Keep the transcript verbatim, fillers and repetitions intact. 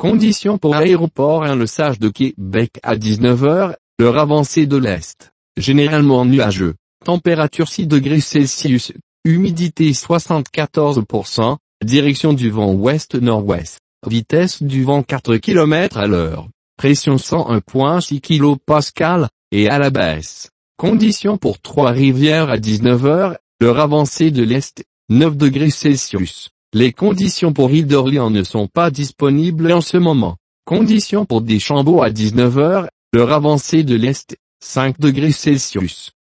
Conditions pour aéroport un Le Sage de Québec à dix-neuf heures, l'heure avancée de l'Est. Généralement nuageux. Température six degrés Celsius. Humidité soixante-quatorze pour cent. Direction du vent ouest-nord-ouest. Vitesse du vent quatre kilomètres à l'heure. Pression cent un virgule six kilopascales, et à la baisse. Conditions pour Trois-Rivières à dix-neuf heures, l'heure avancée de l'Est. neuf degrés Celsius. Les conditions pour Île d'Orléans ne sont pas disponibles en ce moment. Conditions pour Deschambault à dix-neuf heures, l'heure avancée de l'Est. cinq degrés Celsius.